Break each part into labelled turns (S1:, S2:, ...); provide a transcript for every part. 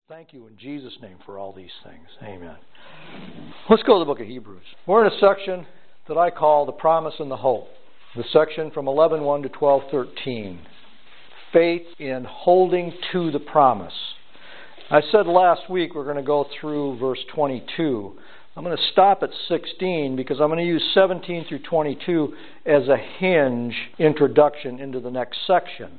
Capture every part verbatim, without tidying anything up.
S1: Thank you in Jesus' name for all these things. Amen. Let's go to the book of Hebrews. We're in a section that I call the promise and the hope. The section from eleven one to twelve thirteen. Faith in holding to the promise. I said last week we're going to go through verse twenty-two. I'm going to stop at sixteen because I'm going to use seventeen through twenty-two as a hinge introduction into the next section.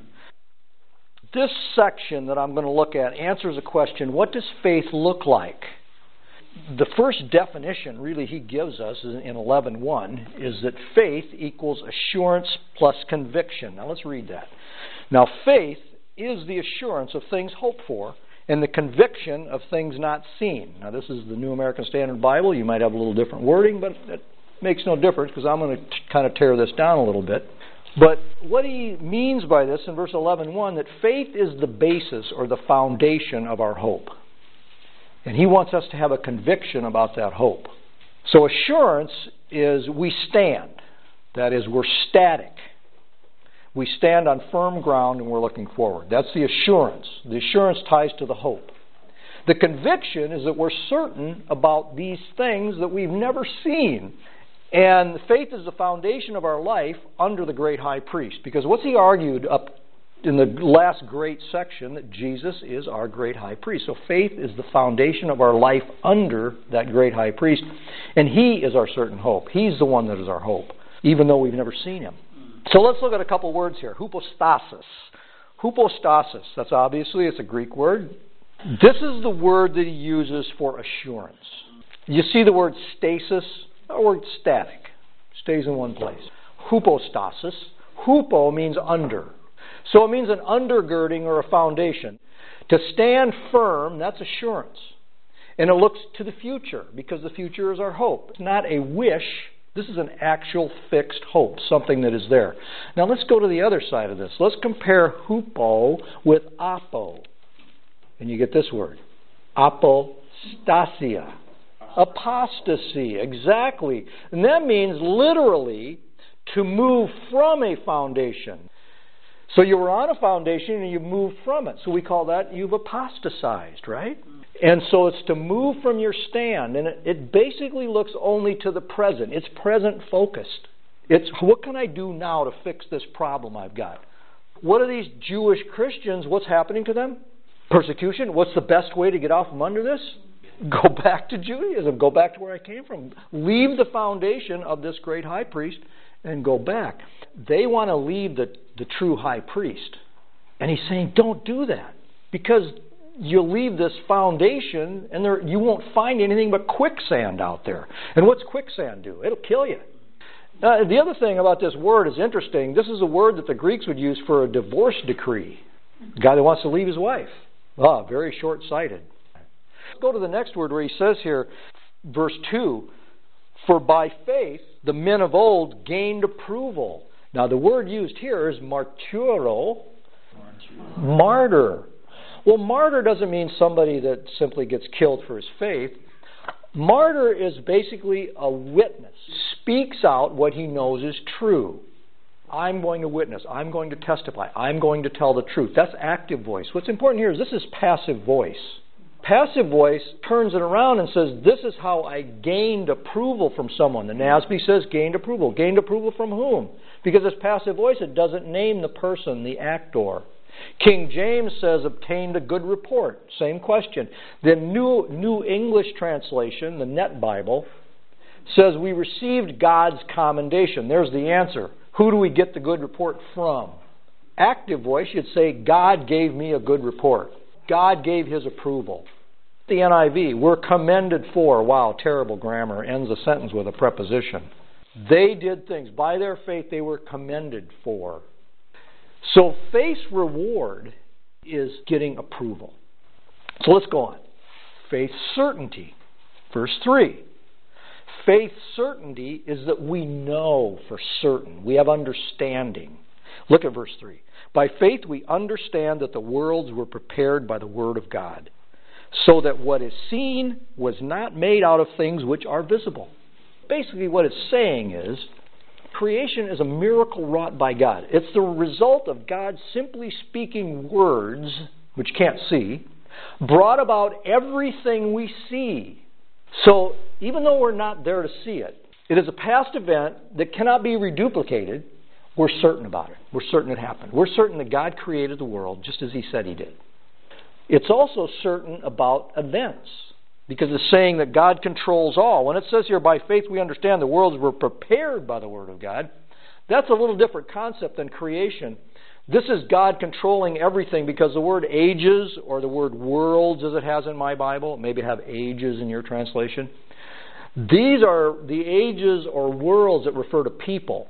S1: This section that I'm going to look at answers a question, what does faith look like? The first definition really he gives us in eleven one is that faith equals assurance plus conviction. Now let's read that. Now faith is the assurance of things hoped for and the conviction of things not seen. Now this is the New American Standard Bible. You might have a little different wording, but it makes no difference because I'm going to kind of tear this down a little bit. But what he means by this in verse eleven one, that faith is the basis or the foundation of our hope. And he wants us to have a conviction about that hope. So assurance is we stand. That is, we're static. We stand on firm ground and we're looking forward. That's the assurance. The assurance ties to the hope. The conviction is that we're certain about these things that we've never seen. And faith is the foundation of our life under the great high priest. Because what's he argued up in the last great section? That Jesus is our great high priest. So faith is the foundation of our life under that great high priest. And he is our certain hope. He's the one that is our hope, even though we've never seen him. So let's look at a couple words here. Hypostasis. Hypostasis. That's obviously, it's a Greek word. This is the word that he uses for assurance. You see the word stasis? The word static. Stays in one place. Hypostasis. Hupo means under. So it means an undergirding or a foundation. To stand firm, that's assurance. And it looks to the future, because the future is our hope. It's not a wish. This is an actual fixed hope, something that is there. Now let's go to the other side of this. Let's compare hupo with apo. And you get this word. Apostasia. Apostasy, exactly. And that means literally to move from a foundation. So you were on a foundation and you moved from it. So we call that you've apostatized, right? And so it's to move from your stand. And it, it basically looks only to the present. It's present focused. It's what can I do now to fix this problem I've got? What are these Jewish Christians, what's happening to them? Persecution. What's the best way to get out from under this? Go back to Judaism. Go back to where I came from. Leave the foundation of this great high priest and go back. They want to leave the, the true high priest. And he's saying, don't do that. Because you'll leave this foundation and there, you won't find anything but quicksand out there. And what's quicksand do? It'll kill you. Now, the other thing about this word is interesting. This is a word that the Greeks would use for a divorce decree. A guy that wants to leave his wife. Ah, very short-sighted. Go to the next word where he says here, verse two, for by faith the men of old gained approval. Now the word used here is martyro, martyr. Well, martyr doesn't mean somebody that simply gets killed for his faith. Martyr is basically a witness, speaks out what he knows is true. I'm going to witness. I'm going to testify. I'm going to tell the truth. That's active voice. What's important here is this is passive voice. Passive voice turns it around and says, this is how I gained approval from someone. The N A S B says gained approval. Gained approval from whom? Because it's passive voice, it doesn't name the person, the actor. King James says obtained a good report. Same question. The New, New English translation, the Net Bible, says we received God's commendation. There's the answer. Who do we get the good report from? Active voice should say, God gave me a good report. God gave his approval. The N I V, we're commended for. Wow, terrible grammar. Ends a sentence with a preposition. They did things. By their faith, they were commended for. So faith's reward is getting approval. So let's go on. Faith certainty. Verse three. Faith certainty is that we know for certain. We have understanding. Look at verse three. By faith we understand that the worlds were prepared by the word of God, so that what is seen was not made out of things which are visible. Basically what it's saying is, creation is a miracle wrought by God. It's the result of God simply speaking words, which you can't see, brought about everything we see. So even though we're not there to see it, it is a past event that cannot be reduplicated. We're certain about it. We're certain it happened. We're certain that God created the world just as He said He did. It's also certain about events, because it's saying that God controls all. When it says here, by faith we understand the worlds were prepared by the Word of God, that's a little different concept than creation. This is God controlling everything, because the word ages, or the word worlds as it has in my Bible, maybe have ages in your translation. These are the ages or worlds that refer to people,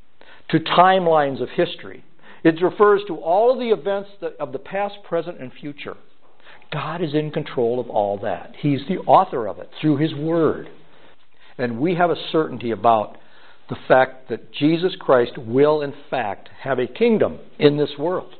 S1: to timelines of history. It refers to all of the events that, of the past, present, and future. God is in control of all that. He's the author of it through His Word. And we have a certainty about the fact that Jesus Christ will, in fact, have a kingdom in this world.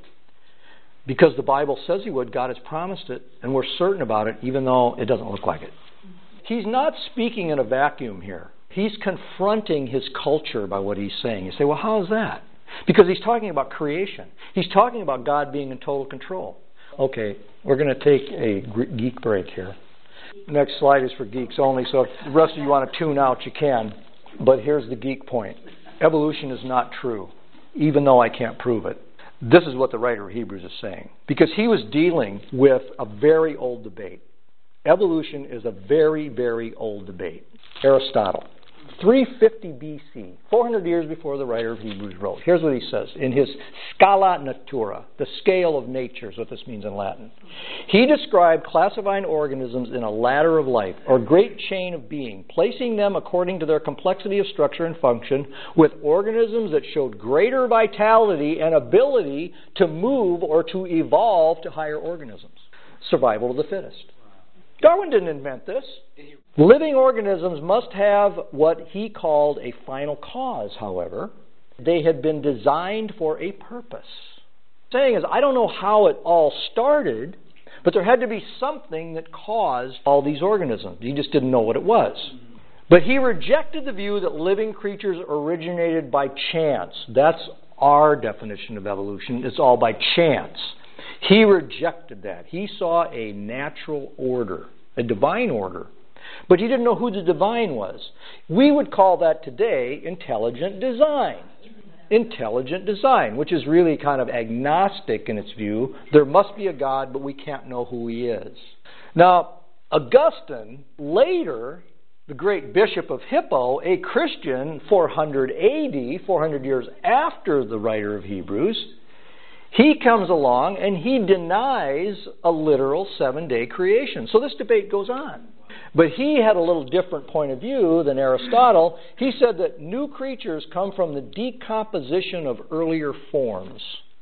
S1: Because the Bible says He would, God has promised it, and we're certain about it, even though it doesn't look like it. He's not speaking in a vacuum here. He's confronting his culture by what he's saying. You say, well, how is that? Because he's talking about creation. He's talking about God being in total control. Okay, we're going to take a geek break here. Next slide is for geeks only, so if the rest of you want to tune out, you can. But here's the geek point. Evolution is not true, even though I can't prove it. This is what the writer of Hebrews is saying. Because he was dealing with a very old debate. Evolution is a very, very old debate. Aristotle, three fifty B C, four hundred years before the writer of Hebrews wrote. Here's what he says in his Scala Natura, the scale of nature is what this means in Latin. He described classifying organisms in a ladder of life, or great chain of being, placing them according to their complexity of structure and function, with organisms that showed greater vitality and ability to move or to evolve to higher organisms. Survival of the fittest. Darwin didn't invent this. Living organisms must have what he called a final cause, however. They had been designed for a purpose. The saying is, I don't know how it all started, but there had to be something that caused all these organisms. He just didn't know what it was. But he rejected the view that living creatures originated by chance. That's our definition of evolution. It's all by chance. He rejected that. He saw a natural order, a divine order. But he didn't know who the divine was. We would call that today intelligent design. Intelligent design, which is really kind of agnostic in its view. There must be a God, but we can't know who He is. Now, Augustine, later, the great bishop of Hippo, a Christian, four hundred A D, four hundred years after the writer of Hebrews, he comes along and he denies a literal seven-day creation. So this debate goes on. But he had a little different point of view than Aristotle. He said that new creatures come from the decomposition of earlier forms,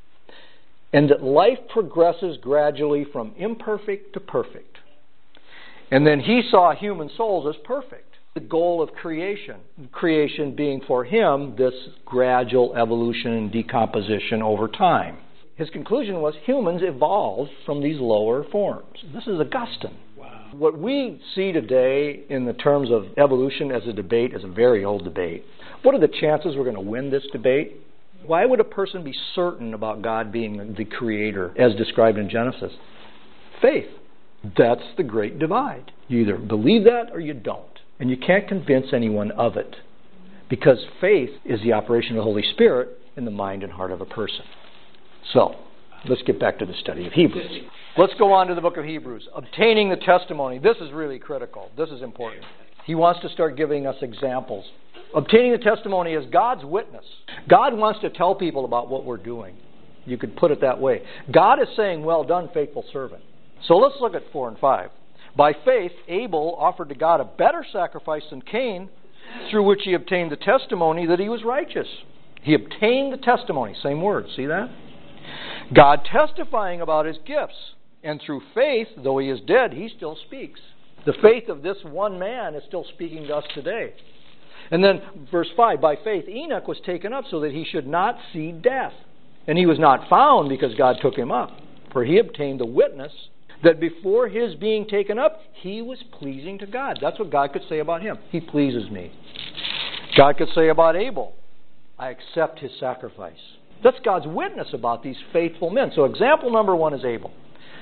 S1: and that life progresses gradually from imperfect to perfect. And then he saw human souls as perfect. The goal of creation, creation being for him this gradual evolution and decomposition over time. His conclusion was humans evolved from these lower forms. This is Augustine. Wow. What we see today in the terms of evolution as a debate is a very old debate. What are the chances we're going to win this debate? Why would a person be certain about God being the creator as described in Genesis? Faith. That's the great divide. You either believe that or you don't. And you can't convince anyone of it. Because faith is the operation of the Holy Spirit in the mind and heart of a person. So, let's get back to the study of Hebrews. Let's go on to the book of Hebrews. Obtaining the testimony. This is really critical. This is important. He wants to start giving us examples. Obtaining the testimony is God's witness. God wants to tell people about what we're doing. You could put it that way. God is saying, well done, faithful servant. So let's look at four and five. By faith, Abel offered to God a better sacrifice than Cain, through which he obtained the testimony that he was righteous. He obtained the testimony. Same word. See that? God testifying about his gifts. And through faith, though he is dead, he still speaks. The faith of this one man is still speaking to us today. And then verse five, by faith Enoch was taken up so that he should not see death. And he was not found because God took him up. For he obtained the witness that before his being taken up, he was pleasing to God. That's what God could say about him. He pleases me. God could say about Abel, I accept his sacrifice. That's God's witness about these faithful men. So example number one is Abel.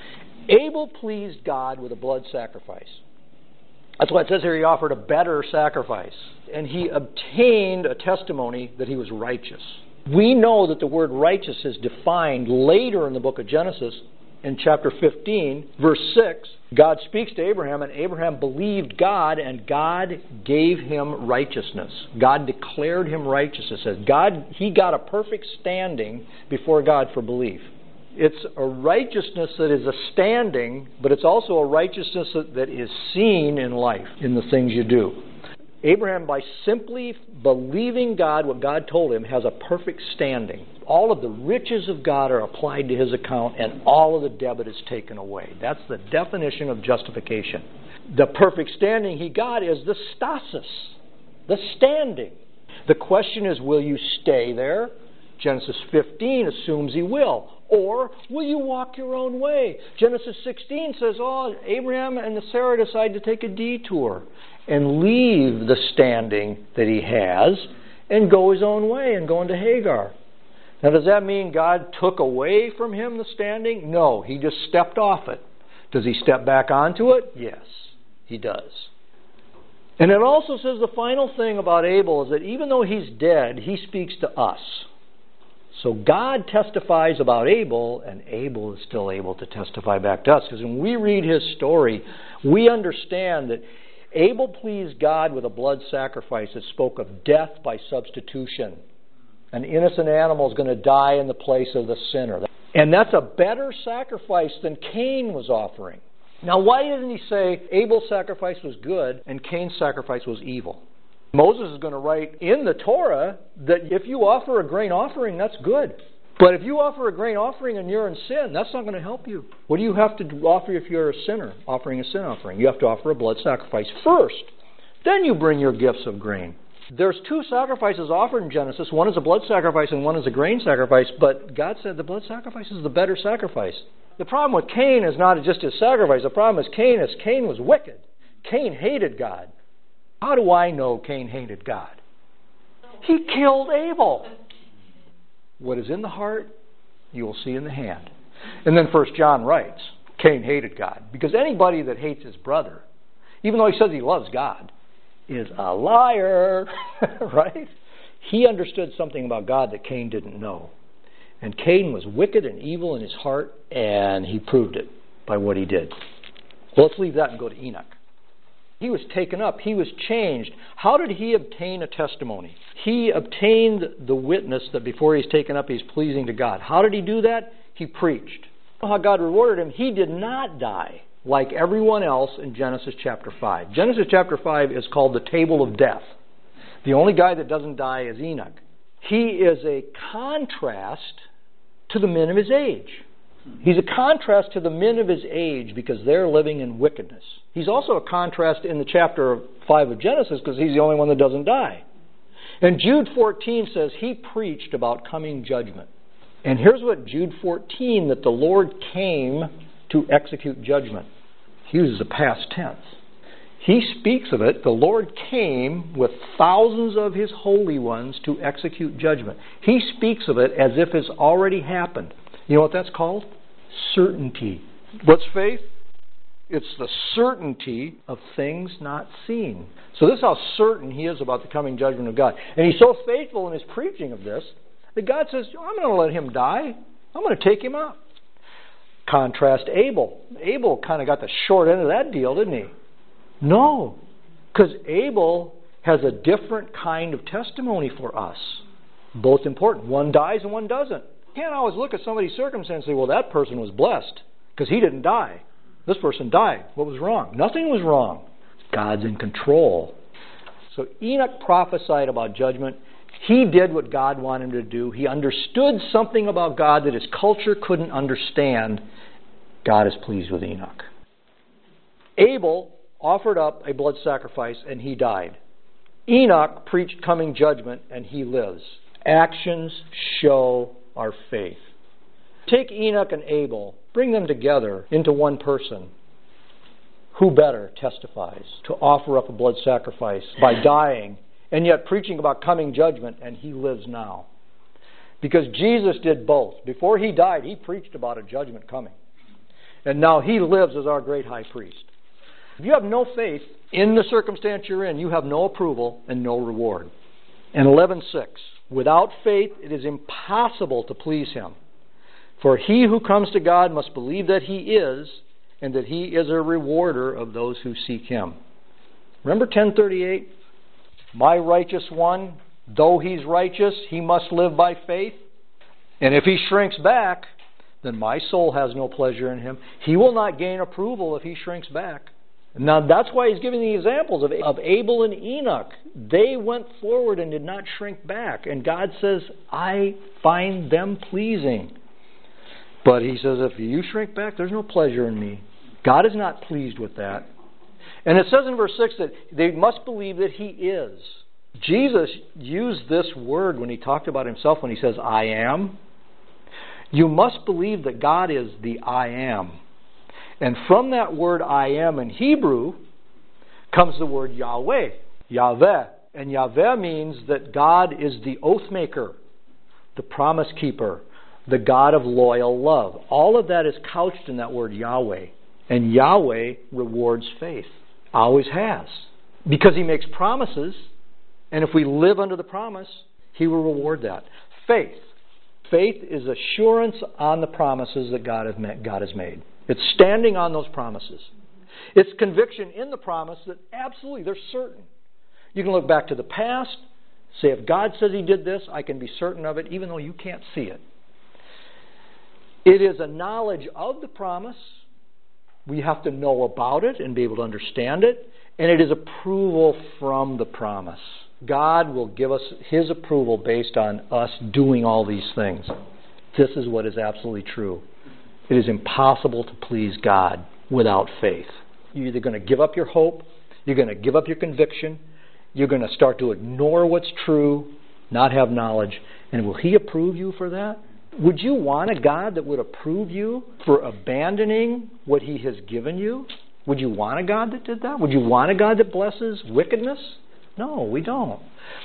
S1: Abel pleased God with a blood sacrifice. That's why it says here he offered a better sacrifice. And he obtained a testimony that he was righteous. We know that the word righteous is defined later in the book of Genesis. In chapter fifteen, verse six, God speaks to Abraham, and Abraham believed God, and God gave him righteousness. God declared him righteous. It says God, he got a perfect standing before God for belief. It's a righteousness that is a standing, but it's also a righteousness that, that is seen in life, in the things you do. Abraham, by simply believing God, what God told him, has a perfect standing. All of the riches of God are applied to his account, and all of the debit is taken away. That's the definition of justification. The perfect standing he got is the stasis, the standing. The question is, will you stay there? Genesis fifteen assumes he will. Or will you walk your own way? Genesis sixteen says, oh, Abraham and Sarah decide to take a detour and leave the standing that he has and go his own way and go into Hagar. Now, does that mean God took away from him the standing? No, he just stepped off it. Does he step back onto it? Yes, he does. And it also says the final thing about Abel is that even though he's dead, he speaks to us. So God testifies about Abel, and Abel is still able to testify back to us. Because when we read his story, we understand that Abel pleased God with a blood sacrifice that spoke of death by substitution. An innocent animal is going to die in the place of the sinner. And that's a better sacrifice than Cain was offering. Now, why didn't he say Abel's sacrifice was good and Cain's sacrifice was evil? Moses is going to write in the Torah that if you offer a grain offering, that's good. But if you offer a grain offering and you're in sin, that's not going to help you. What do you have to offer if you're a sinner, offering a sin offering? You have to offer a blood sacrifice first. Then you bring your gifts of grain. There's two sacrifices offered in Genesis. One is a blood sacrifice and one is a grain sacrifice. But God said the blood sacrifice is the better sacrifice. The problem with Cain is not just his sacrifice. The problem is Cain is Cain was wicked. Cain hated God. How do I know Cain hated God? He killed Abel. What is in the heart, you will see in the hand. And then First John writes, Cain hated God. Because anybody that hates his brother, even though he says he loves God, is a liar. Right? He understood something about God that Cain didn't know. And Cain was wicked and evil in his heart, and he proved it by what he did. Well, let's leave that and go to Enoch. He was taken up. He was changed. How did he obtain a testimony? He obtained the witness that before he's taken up, he's pleasing to God. How did he do that? He preached. How God rewarded him? He did not die like everyone else in Genesis chapter five. Genesis chapter five is called the table of death. The only guy that doesn't die is Enoch. He is a contrast to the men of his age. He's a contrast to the men of his age because they're living in wickedness. He's also a contrast in the chapter five of Genesis because he's the only one that doesn't die. And Jude fourteen says he preached about coming judgment. And here's what Jude fourteen, that the Lord came to execute judgment. He uses a past tense. He speaks of it. The Lord came with thousands of His holy ones to execute judgment. He speaks of it as if it's already happened. You know what that's called? Certainty. What's faith? It's the certainty of things not seen. So this is how certain he is about the coming judgment of God. And he's so faithful in his preaching of this that God says, I'm going to let him die. I'm going to take him out. Contrast Abel. Abel kind of got the short end of that deal, didn't he? No. Because Abel has a different kind of testimony for us. Both important. One dies and one doesn't. You can't always look at somebody's circumstance and say, well, that person was blessed because he didn't die. This person died. What was wrong? Nothing was wrong. God's in control. So Enoch prophesied about judgment. He did what God wanted him to do. He understood something about God that his culture couldn't understand. God is pleased with Enoch. Abel offered up a blood sacrifice and he died. Enoch preached coming judgment and he lives. Actions show our faith. Take Enoch and Abel, bring them together into one person. Who better testifies to offer up a blood sacrifice by dying and yet preaching about coming judgment, and he lives now? Because Jesus did both. Before he died, he preached about a judgment coming. And now he lives as our great high priest. If you have no faith in the circumstance you're in, you have no approval and no reward. And eleven six, without faith it is impossible to please Him. For he who comes to God must believe that He is, and that He is a rewarder of those who seek Him. Remember ten thirty-eight? My righteous one, though he's righteous, he must live by faith. And if he shrinks back, then my soul has no pleasure in him. He will not gain approval if he shrinks back. Now that's why he's giving the examples of, of Abel and Enoch. They went forward and did not shrink back. And God says, I find them pleasing. But he says, if you shrink back, there's no pleasure in me. God is not pleased with that. And it says in verse six that they must believe that He is. Jesus used this word when He talked about Himself when He says, I am. You must believe that God is the I am. And from that word I am in Hebrew comes the word Yahweh, Yahweh. And Yahweh means that God is the oath maker, the promise keeper, the God of loyal love. All of that is couched in that word Yahweh. And Yahweh rewards faith. Always has. Because He makes promises, and if we live under the promise, He will reward that. Faith. Faith is assurance on the promises that God has made. It's standing on those promises. It's conviction in the promise that absolutely, they're certain. You can look back to the past, say, if God says He did this, I can be certain of it, even though you can't see it. It is a knowledge of the promise. We have to know about it and be able to understand it. And it is approval from the promise. God will give us His approval based on us doing all these things. This is what is absolutely true. It is impossible to please God without faith. You're either going to give up your hope, you're going to give up your conviction, you're going to start to ignore what's true, not have knowledge. And will He approve you for that? Would you want a God that would approve you for abandoning what He has given you? Would you want a God that did that? Would you want a God that blesses wickedness? No, we don't.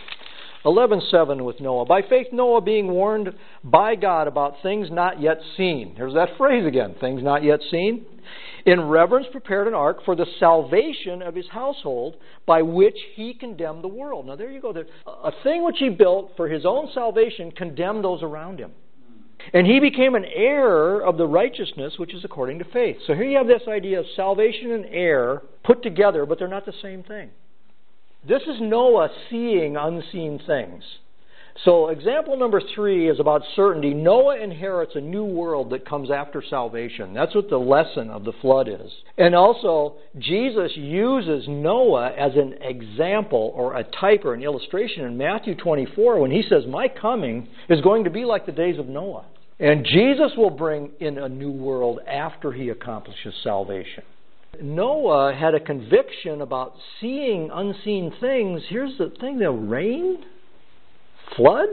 S1: eleven seven with Noah. By faith Noah, being warned by God about things not yet seen. Here's that phrase again, things not yet seen. In reverence prepared an ark for the salvation of his household, by which he condemned the world. Now there you go. A thing which he built for his own salvation condemned those around him. And he became an heir of the righteousness which is according to faith. So here you have this idea of salvation and heir put together, but they're not the same thing. This is Noah seeing unseen things. So example number three is about certainty. Noah inherits a new world that comes after salvation. That's what the lesson of the flood is. And also, Jesus uses Noah as an example or a type or an illustration in Matthew twenty-four when He says, my coming is going to be like the days of Noah. And Jesus will bring in a new world after He accomplishes salvation. Noah had a conviction about seeing unseen things. Here's the thing, the rain, flood,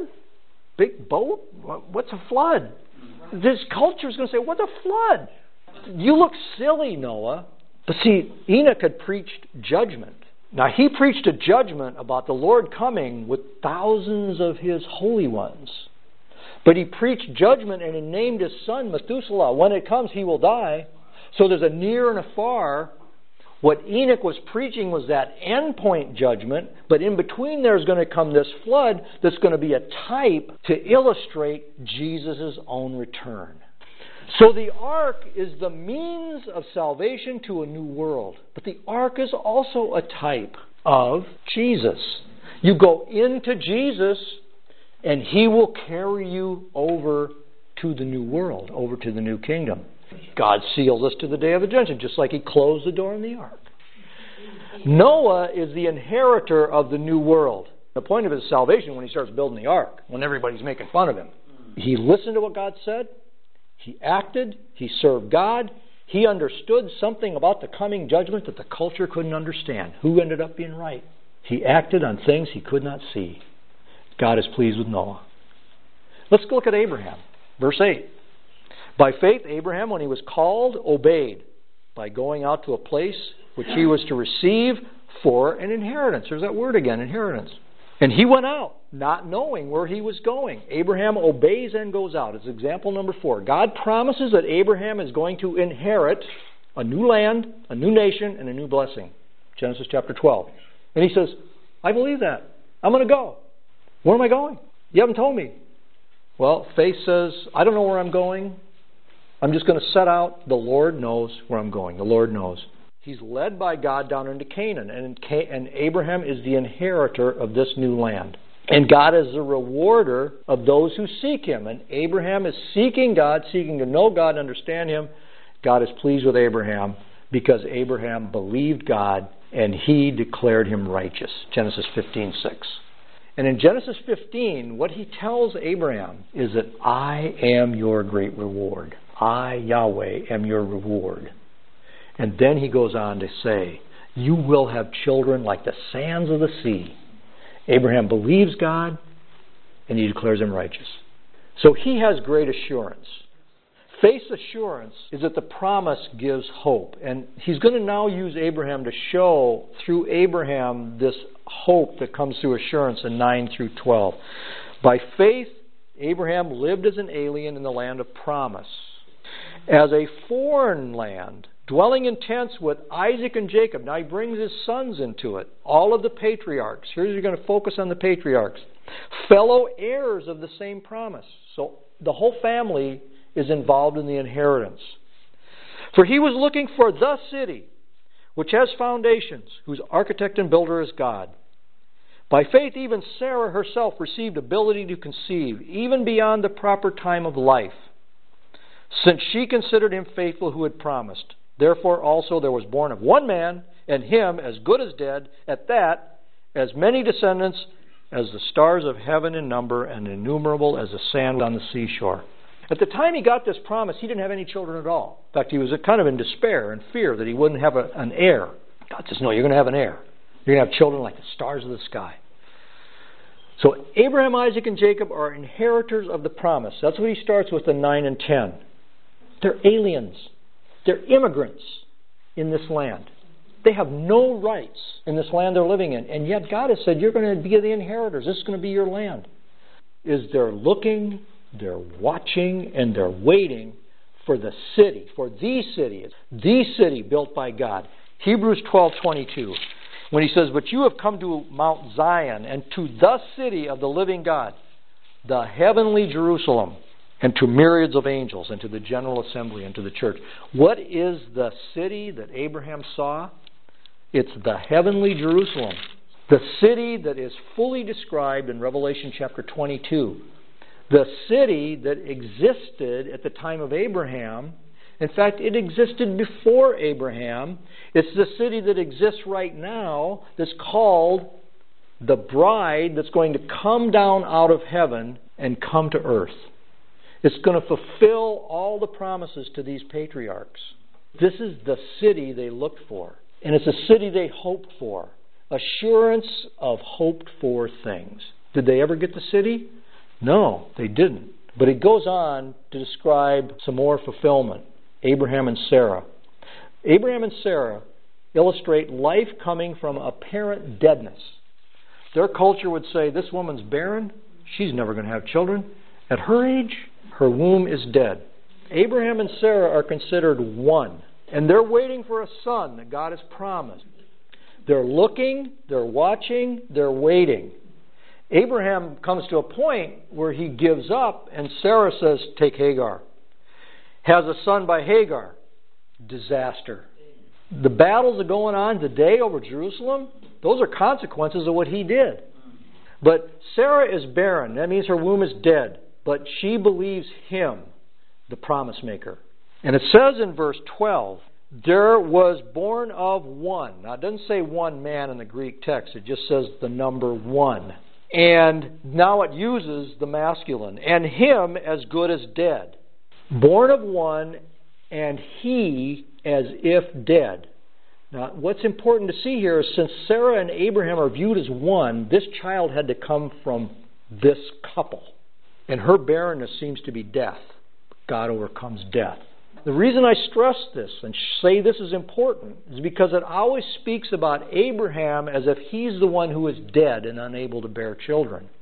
S1: big boat, what's a flood? This culture is going to say, what's a flood? You look silly, Noah. But see, Enoch had preached judgment. Now he preached a judgment about the Lord coming with thousands of His holy ones. But he preached judgment and he named his son Methuselah. When it comes, he will die. So there's a near and a far. What Enoch was preaching was that end point judgment, but in between there's going to come this flood that's going to be a type to illustrate Jesus' own return. So the ark is the means of salvation to a new world. But the ark is also a type of Jesus. You go into Jesus and He will carry you over to the new world, over to the new kingdom. God seals us to the day of the judgment, just like He closed the door in the ark. Noah is the inheritor of the new world. The point of his salvation when he starts building the ark, when everybody's making fun of him. He listened to what God said. He acted. He served God. He understood something about the coming judgment that the culture couldn't understand. Who ended up being right? He acted on things he could not see. God is pleased with Noah. Let's look at Abraham. Verse eight. By faith, Abraham, when he was called, obeyed by going out to a place which he was to receive for an inheritance. There's that word again, inheritance. And he went out, not knowing where he was going. Abraham obeys and goes out. It's example number four. God promises that Abraham is going to inherit a new land, a new nation, and a new blessing. Genesis chapter twelve. And he says, I believe that. I'm going to go. Where am I going? You haven't told me. Well, faith says, I don't know where I'm going. I'm just going to set out. The Lord knows where I'm going. The Lord knows. He's led by God down into Canaan, and, and Abraham is the inheritor of this new land. And God is the rewarder of those who seek Him. And Abraham is seeking God, seeking to know God and understand Him. God is pleased with Abraham because Abraham believed God and He declared him righteous. Genesis fifteen six. And in Genesis fifteen, what He tells Abraham is that I am your great reward. I, Yahweh, am your reward. And then He goes on to say, you will have children like the sands of the sea. Abraham believes God, and He declares him righteous. So he has great assurance. Faith's assurance is that the promise gives hope. And He's going to now use Abraham to show through Abraham this hope that comes through assurance in nine through twelve. By faith, Abraham lived as an alien in the land of promise. As a foreign land, dwelling in tents with Isaac and Jacob. Now he brings his sons into it. All of the patriarchs. Here you're going to focus on the patriarchs. Fellow heirs of the same promise. So the whole family is involved in the inheritance. For he was looking for the city, which has foundations, whose architect and builder is God. By faith, even Sarah herself received ability to conceive, even beyond the proper time of life, since she considered him faithful who had promised. Therefore also there was born of one man, and him as good as dead, at that, as many descendants as the stars of heaven in number, and innumerable as the sand on the seashore. At the time he got this promise, he didn't have any children at all. In fact, he was kind of in despair and fear that he wouldn't have a, an heir. God says, no, you're going to have an heir. You're going to have children like the stars of the sky. So Abraham, Isaac, and Jacob are inheritors of the promise. That's what he starts with in nine and ten. They're aliens. They're immigrants in this land. They have no rights in this land they're living in. And yet God has said, you're going to be the inheritors. This is going to be your land. Is they're looking, they're watching, and they're waiting for the city, for the city, the city built by God. Hebrews twelve twenty-two, when he says, but you have come to Mount Zion and to the city of the living God, the heavenly Jerusalem, and to myriads of angels, and to the general assembly, and to the church. What is the city that Abraham saw? It's the heavenly Jerusalem. The city that is fully described in Revelation chapter twenty-two. The city that existed at the time of Abraham. In fact, it existed before Abraham. It's the city that exists right now that's called the bride that's going to come down out of heaven and come to earth. It's going to fulfill all the promises to these patriarchs. This is the city they looked for. And it's a city they hoped for. Assurance of hoped for things. Did they ever get the city? No, they didn't. But it goes on to describe some more fulfillment. Abraham and Sarah. Abraham and Sarah illustrate life coming from apparent deadness. Their culture would say, this woman's barren. She's never going to have children. At her age, her womb is dead. Abraham and Sarah are considered one. And they're waiting for a son that God has promised. They're looking, they're watching, they're waiting. Abraham comes to a point where he gives up, and Sarah says, take Hagar. Has a son by Hagar. Disaster. The battles that are going on today over Jerusalem, those are consequences of what he did. But Sarah is barren. That means her womb is dead. But she believes him, the promise maker. And it says in verse twelve, there was born of one. Now it doesn't say one man in the Greek text. It just says the number one. And now it uses the masculine. And him as good as dead. Born of one, and he as if dead. Now what's important to see here is since Sarah and Abraham are viewed as one, this child had to come from this couple. And her barrenness seems to be death. God overcomes death. The reason I stress this and say this is important is because it always speaks about Abraham as if he's the one who is dead and unable to bear children.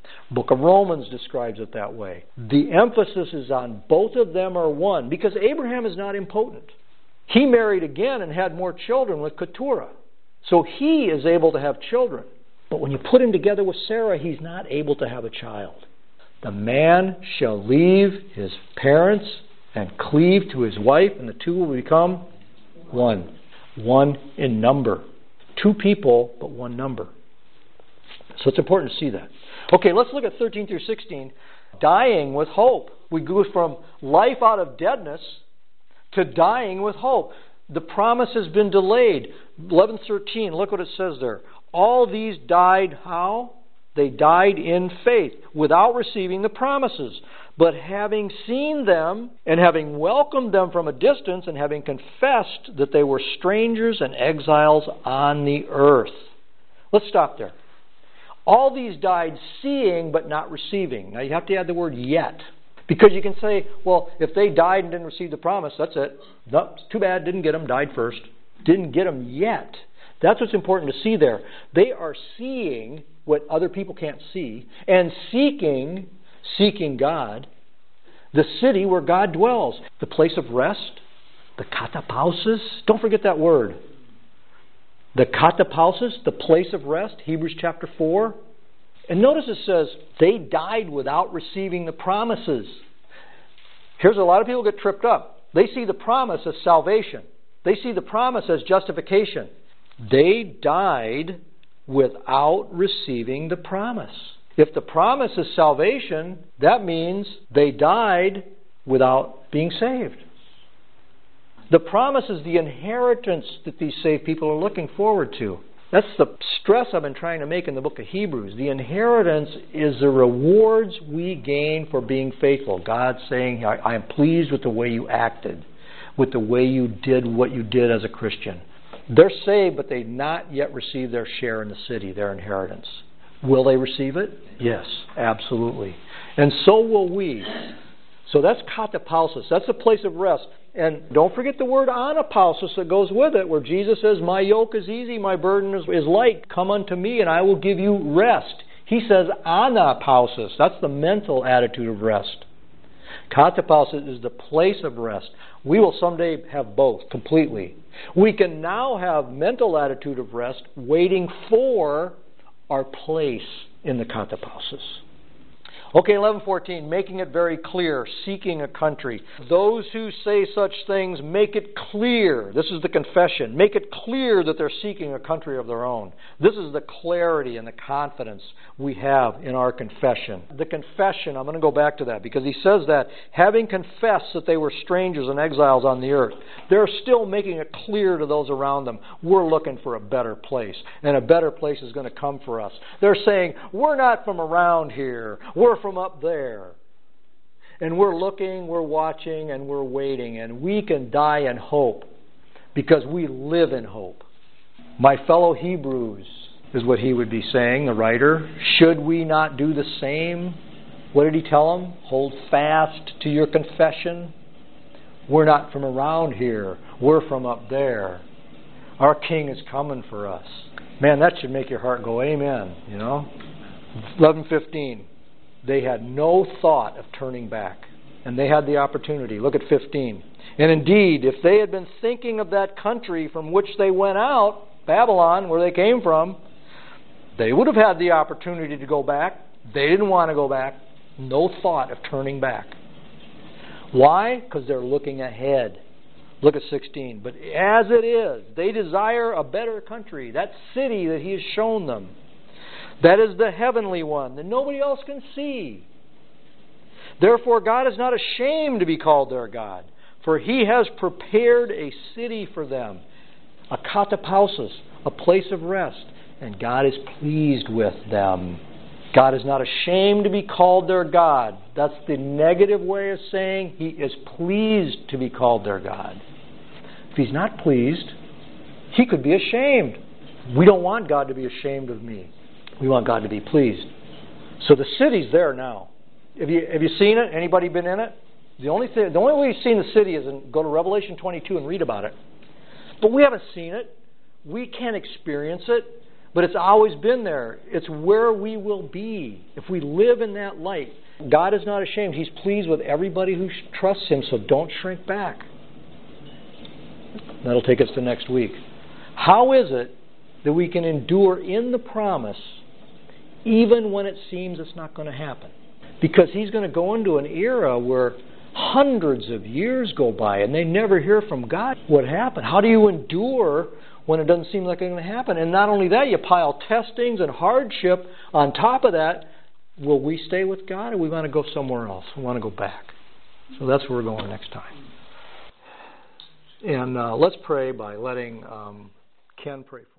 S1: Book of Romans describes it that way. The emphasis is on both of them are one, because Abraham is not impotent. He married again and had more children with Keturah. So he is able to have children. But when you put him together with Sarah, he's not able to have a child. The man shall leave his parents and cleave to his wife, and the two will become one. One in number. Two people, but one number. So it's important to see that. Okay, let's look at thirteen through sixteen. Dying with hope. We go from life out of deadness to dying with hope. The promise has been delayed. eleven thirteen, look what it says there. All these died how? They died in faith, without receiving the promises. But having seen them, and having welcomed them from a distance, and having confessed that they were strangers and exiles on the earth. Let's stop there. All these died seeing but not receiving. Now you have to add the word yet. Because you can say, well, if they died and didn't receive the promise, that's it. No, it's too bad, didn't get them, died first. Didn't get them yet. That's what's important to see there. They are seeing what other people can't see, and seeking, seeking God, the city where God dwells, the place of rest, the katapausis. Don't forget that word. The katapausis, the place of rest, Hebrews chapter four. And notice it says, they died without receiving the promises. Here's a lot of people get tripped up. They see the promise as salvation. They see the promise as justification. They died without receiving the promise. If the promise is salvation, that means they died without being saved. The promise is the inheritance that these saved people are looking forward to. That's the stress I've been trying to make in the book of Hebrews. The inheritance is the rewards we gain for being faithful. God saying, I, I am pleased with the way you acted, with the way you did what you did as a Christian. They're saved, but they've not yet received their share in the city, their inheritance. Will they receive it? Yes, absolutely. And so will we. So that's katapausis. That's a place of rest. And don't forget the word anapausis that goes with it, where Jesus says, my yoke is easy, my burden is, is light. Come unto me and I will give you rest. He says anapausis. That's the mental attitude of rest. Katapausis is the place of rest. We will someday have both completely. We can now have mental attitude of rest, waiting for our place in the katapausis. Okay, eleven fourteen, making it very clear, seeking a country. Those who say such things, make it clear. This is the confession. Make it clear that they're seeking a country of their own. This is the clarity and the confidence we have in our confession. The confession, I'm going to go back to that, because he says that, having confessed that they were strangers and exiles on the earth, they're still making it clear to those around them, we're looking for a better place, and a better place is going to come for us. They're saying, we're not from around here, we're from up there. And we're looking, we're watching, and we're waiting. And we can die in hope because we live in hope. My fellow Hebrews is what he would be saying, the writer. Should we not do the same? What did he tell them? Hold fast to your confession. We're not from around here. We're from up there. Our King is coming for us. Man, that should make your heart go, amen, you know. eleven fifteen. They had no thought of turning back. And they had the opportunity. Look at fifteen. And indeed, if they had been thinking of that country from which they went out, Babylon, where they came from, they would have had the opportunity to go back. They didn't want to go back. No thought of turning back. Why? Because they're looking ahead. Look at sixteen. But as it is, they desire a better country, that city that he has shown them. That is the heavenly one that nobody else can see. Therefore, God is not ashamed to be called their God, for he has prepared a city for them, a katapausis, a place of rest, and God is pleased with them. God is not ashamed to be called their God. That's the negative way of saying he is pleased to be called their God. If he's not pleased, he could be ashamed. We don't want God to be ashamed of me. We want God to be pleased. So the city's there now. Have you have you seen it? Anybody been in it? The only thing, the only way you've seen the city is in, go to Revelation twenty-two and read about it. But we haven't seen it. We can't experience it. but it's always been there. It's where we will be if we live in that light. God is not ashamed. He's pleased with everybody who trusts Him, so don't shrink back. That'll take us to next week. How is it that we can endure in the promise even when it seems it's not going to happen? Because He's going to go into an era where hundreds of years go by and they never hear from God. What happened? How do you endure when it doesn't seem like it's going to happen? And not only that, you pile testings and hardship on top of that. Will we stay with God, or we want to go somewhere else? We want to go back. So that's where we're going next time. And uh, let's pray by letting um, Ken pray for us.